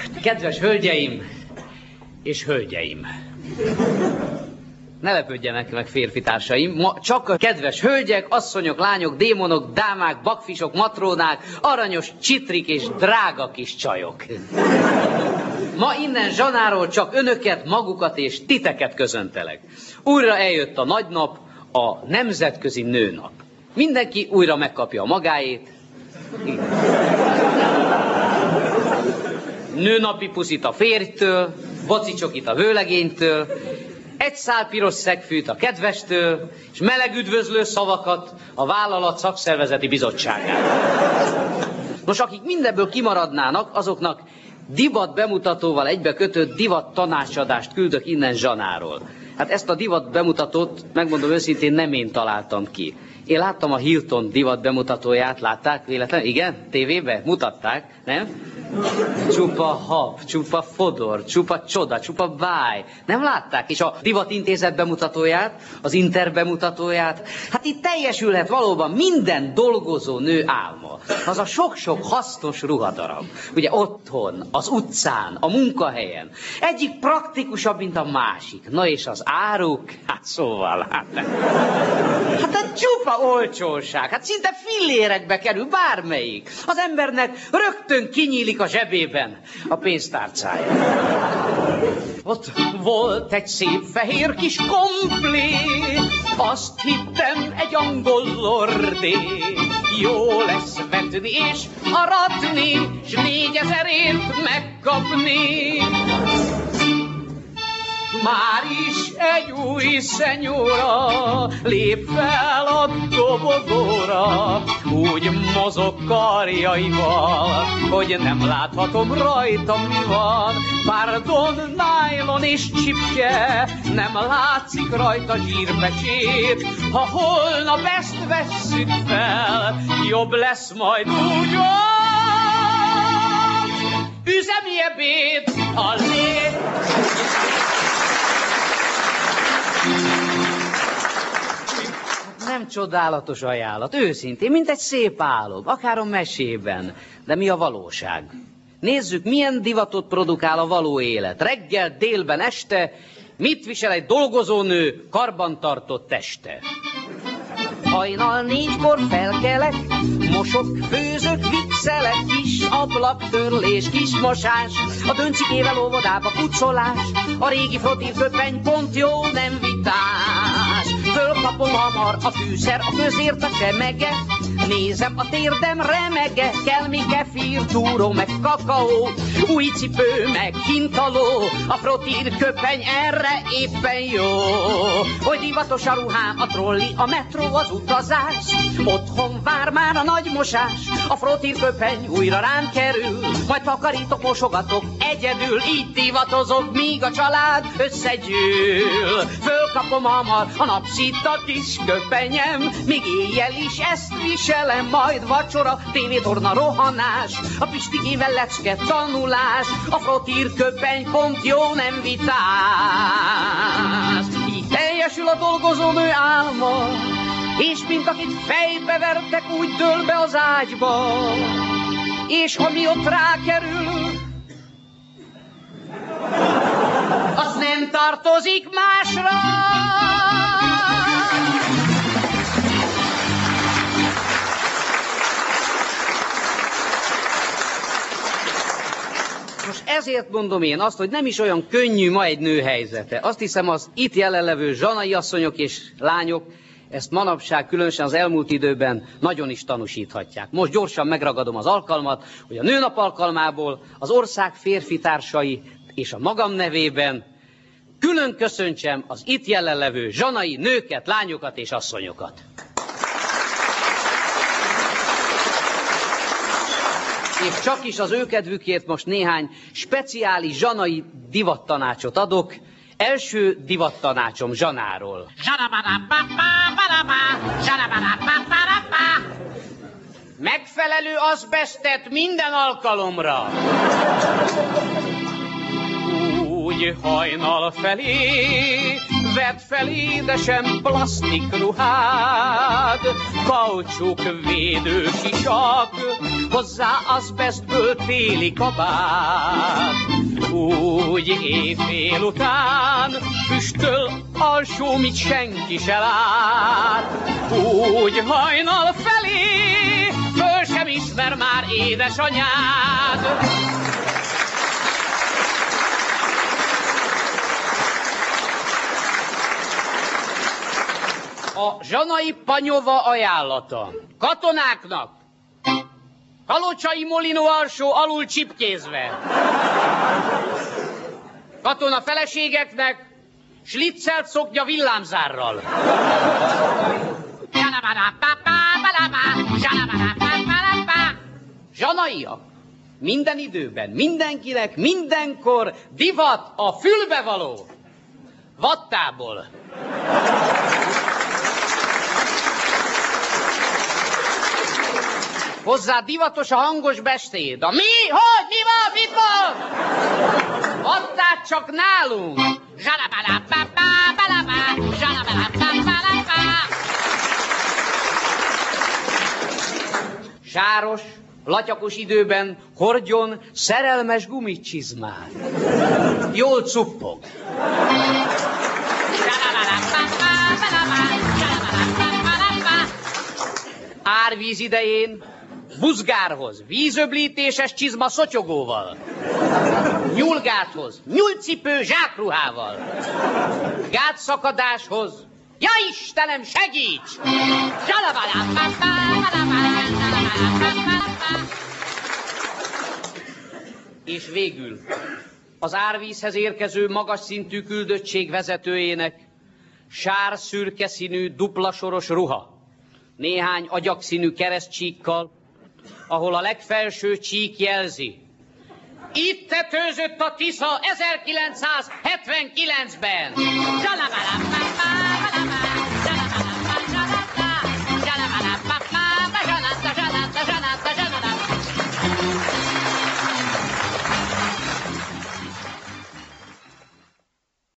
Kedves hölgyeim és hölgyeim! Ne lepődjenek meg, férfitársaim, ma csak a kedves hölgyek, asszonyok, lányok, démonok, dámák, bakfisok, matrónák, aranyos csitrik és drága kis csajok. Ma innen Zsanáról csak önöket, magukat és titeket köszöntelek. Újra eljött a nagy nap, a Nemzetközi Nőnap. Mindenki újra megkapja a magáét. Nőnapi puszit a férjtől, bocicsokit a vőlegénytől, egy szál piros szegfűt a kedvestől, és meleg üdvözlő szavakat a vállalat szakszervezeti bizottságától. Nos, akik mindebből kimaradnának, azoknak divat bemutatóval egybekötött divat tanácsadást küldök innen Zsanáról. Hát ezt a divat bemutatót, megmondom őszintén, nem én találtam ki. Én láttam a Hilton divat bemutatóját, látták véletlenül? Igen? Tévébe? Mutatták, nem? Csupa hab, csupa fodor, csupa csoda, csupa báj. Nem látták? És a divatintézet bemutatóját, az Inter bemutatóját? Hát itt teljesülhet valóban minden dolgozó nő álma. Az a sok-sok hasznos ruhadarab. Ugye otthon, az utcán, a munkahelyen. Egyik praktikusabb, mint a másik. Na és az áruk? Hát szóval, hát a csupa olcsóság. Hát szinte fillérekbe kerül bármelyik. Az embernek rögtön kinyílik a zsebében a pénztárcája. Ott volt egy szép fehér kis komplé, azt hittem egy angol lordé. Jó lesz vetni és aratni, s 4000-ért megkapni. Már is egy új szenyóra lép fel a dobogóra, úgy mozog karjaival, hogy nem láthatom rajta mi van. Pardon, nylon és csipke, nem látszik rajta zsírpecsét. Ha holnap ezt vesszük fel, jobb lesz majd úgy van. Üzemi ebéd a lé... Nem csodálatos ajánlat, őszintén, mint egy szép álom, akár a mesében. De mi a valóság? Nézzük, milyen divatot produkál a való élet. Reggel, délben, este, mit visel egy dolgozónő karbantartott teste? Hajnal 4-kor felkelek, mosok, főzök, viccelek, kis ablaktörlés, kis mosás, a döncikével óvodába pucolás, a régi frottírköpeny pont jó, nem vitás. Fölkapom hamar a fűszer, a közért a semege, nézem a térdem remege, kell még kefír, túró, meg kakaó, új cipő, meg hintaló, a frottírköpeny erre éppen jó. Hogy divatos a ruhám, a trolli, a metró, az utazás, otthon vár már a nagy mosás, a frottírköpeny újra rám kerül, majd takarítok, mosogatok, egyedül így divatozok, míg a család összegyűl. Fölkapom hamar a napszita kis köpenyem, míg éjjel is ezt viselem, majd vacsora, tévétorna, rohanás, a Pistikével lecke, tanulás, a frottírköpeny pont jó, nem vitás. Így teljesül a dolgozónő álma, és mint akit fejbe vertek, úgy dől be az ágyba, és ami ott rákerül, az nem tartozik másra. Most ezért mondom én azt, hogy nem is olyan könnyű ma egy nő helyzete. Azt hiszem, az itt jelenlevő zsanai asszonyok és lányok ezt manapság, különösen az elmúlt időben nagyon is tanúsíthatják. Most gyorsan megragadom az alkalmat, hogy a nőnap alkalmából az ország férfitársai és a magam nevében külön köszöntsem az itt jelenlevő zsanai nőket, lányokat és asszonyokat. És csak is az ő kedvükért most néhány speciális zsanai divattanácsot adok. Első divattanácsom Zsanáról. Megfelelő azbesztet minden alkalomra. Úgy hajnal felé Vedd fel édesem plastikruhád, kaucsuk védősisak, hozzá azbesztből téli kabát. Úgy éjfél után füstöl alsó, mit senki se lát. Úgy hajnal felé, föl sem ismer már édesanyád. A zsanai panyova ajánlata. Katonáknak. Kalocsai molinó alsó alul csipkézve. Katona feleségeknek sliccelt szoknya villámzárral. Zsanaiak. Minden időben, mindenkinek, mindenkor divat a fülbevaló. Vattából. Hozzá divatos a hangos beszéd. A mi? Hogy? Mi van? Mit van? Vattát csak nálunk. Sáros, latyakos időben hordjon szerelmes gumicsizmát. Jól cuppog. Árvíz idején buzgárhoz, vízöblítéses csizma szotyogóval, nyúlgáthoz, nyúlcipő zsákruhával, gátszakadáshoz, ja Istenem, segíts! És végül az árvízhez érkező magas szintű küldöttség vezetőjének sár-szürke színű duplasoros ruha, néhány agyakszínű keresztcsíkkal, ahol a legfelső csík jelzi. Itt tetőzött a Tisza 1979-ben.